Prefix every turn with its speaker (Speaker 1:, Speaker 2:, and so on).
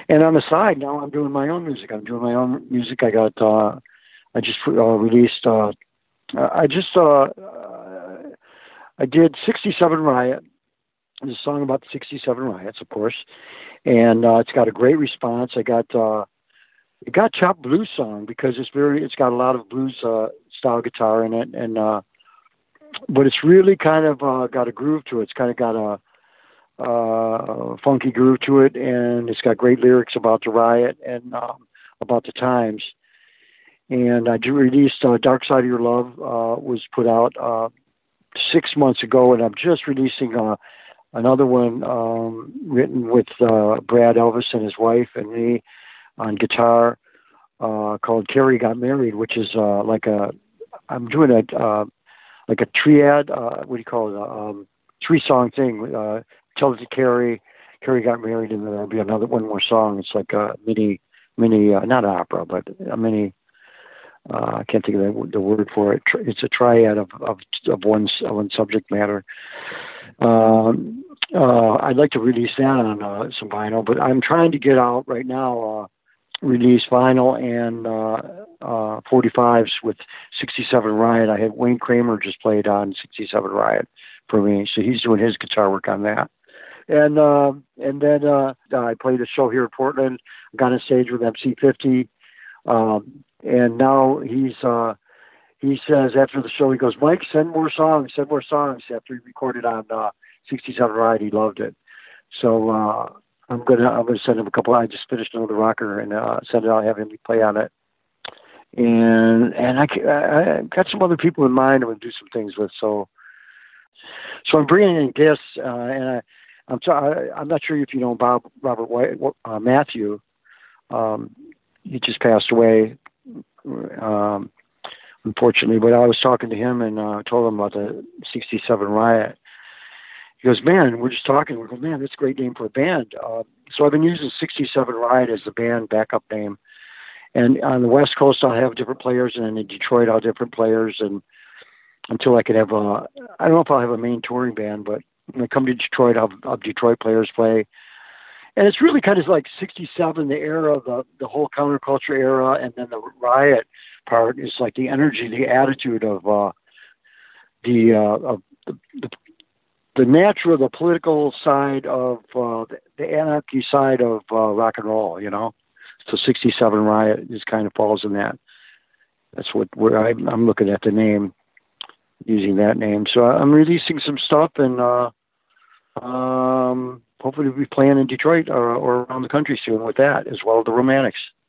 Speaker 1: And on the side, now I'm doing my own music. I'm doing my own music. I just released, I just, I did 67 Riot. It's a song about the 67 riots, of course. And it's got a great response. It got chopped blues song because it's got a lot of blues style guitar in it. And, but it's really kind of got a groove to it. It's kind of got a funky groove to it, and it's got great lyrics about the riot and about the times. And I just released Dark Side of Your Love was put out 6 months ago, and I'm just releasing another one written with Brad Elvis and his wife and me on guitar called Carrie Got Married, which is I'm doing like a triad, what do you call it, three-song thing. Tell It to Carrie, Carrie Got Married, and then there'll be one more song. It's like a mini, not an opera, but a mini, I can't think of the word for it. It's a triad of one subject matter. I'd like to release that on some vinyl, but I'm trying to get out right now, release vinyl and 45s with 67 Riot. I had Wayne Kramer just played on 67 Riot for me, so he's doing his guitar work on that. And then I played a show here in Portland. I got on stage with MC50, and now he says after the show, he goes, Mike, send more songs. After he recorded on 67 Riot, he loved it. So I'm gonna send him a couple. I just finished another rocker and send it out, have him play on it. And I got some other people in mind I'm gonna do some things with. So I'm bringing in guests, and I'm not sure if you know Robert White, Matthew. He just passed away, unfortunately. But I was talking to him and told him about the 67 Riot. He goes, man, we're just talking. We go, man, that's a great name for a band. So I've been using 67 Riot as the band backup name. And on the West Coast, I'll have different players, and in Detroit, I'll have different players. And until I can have I don't know if I'll have a main touring band, but when I come to Detroit, I'll have Detroit players play. And it's really kind of like 67, the era, the whole counterculture era, and then the Riot part is like the energy, the attitude of the natural, the political side of the anarchy side of rock and roll, you know. So 67 Riot just kind of falls in that. That's where I'm looking at the name, using that name. So I'm releasing some stuff, and hopefully we'll be playing in Detroit or around the country soon with that, as well as the Romantics.